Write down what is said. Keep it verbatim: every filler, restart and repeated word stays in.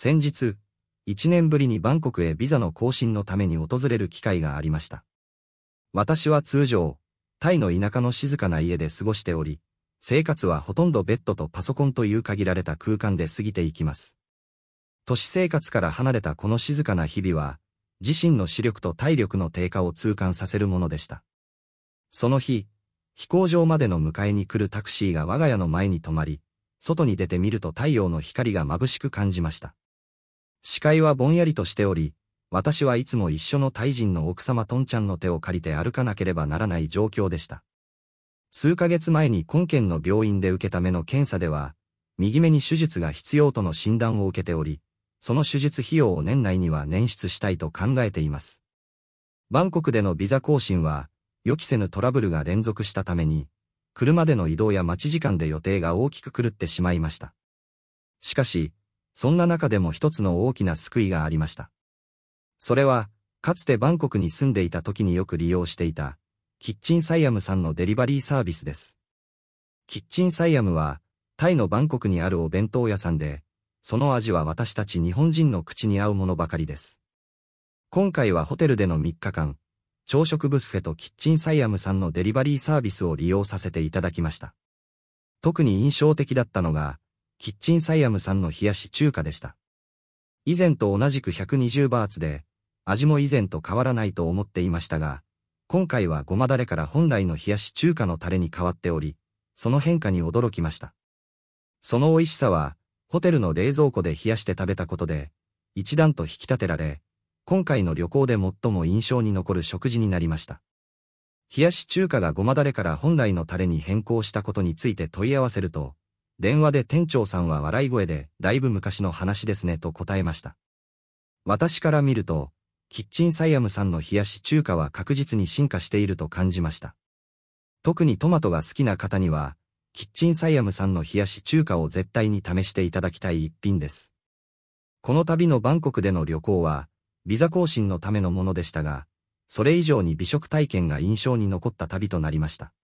先日、一年ぶりにバンコクへビザの更新のために訪れる機会がありました。私は通常、タイの田舎の静かな家で過ごしており、生活はほとんどベッドとパソコンという限られた空間で過ぎていきます。都市生活から離れたこの静かな日々は、自身の視力と体力の低下を痛感させるものでした。その日、飛行場までの迎えに来るタクシーが我が家の前に止まり、外に出てみると太陽の光が眩しく感じました。視界はぼんやりとしており、私はいつも一緒のタイ人の奥様トンちゃんの手を借りて歩かなければならない状況でした。数ヶ月前に今県の病院で受けた目の検査では、右目に手術が必要との診断を受けており、その手術費用を年内には捻出したいと考えています。バンコクでのビザ更新は、予期せぬトラブルが連続したために、車での移動や待ち時間で予定が大きく狂ってしまいました。しかし、そんな中でも一つの大きな救いがありました。それは、かつてバンコクに住んでいた時によく利用していた、キッチンサイアムさんのデリバリーサービスです。キッチンサイアムは、タイのバンコクにあるお弁当屋さんで、その味は私たち日本人の口に合うものばかりです。今回はホテルでのみっかかん、朝食ブッフェとキッチンサイアムさんのデリバリーサービスを利用させていただきました。特に印象的だったのが、キッチンサイアムさんの冷やし中華でした。以前と同じくひゃくにじゅうバーツで、味も以前と変わらないと思っていましたが、今回はごまだれから本来の冷やし中華のタレに変わっており、その変化に驚きました。その美味しさは、ホテルの冷蔵庫で冷やして食べたことで、一段と引き立てられ、今回の旅行で最も印象に残る食事になりました。冷やし中華がごまだれから本来のタレに変更したことについて問い合わせると、電話で店長さんは笑い声で、だいぶ昔の話ですねと答えました。私から見ると、キッチンサイアムさんの冷やし中華は確実に進化していると感じました。特にトマトが好きな方には、キッチンサイアムさんの冷やし中華を絶対に試していただきたい一品です。この旅のバンコクでの旅行は、ビザ更新のためのものでしたが、それ以上に美食体験が印象に残った旅となりました。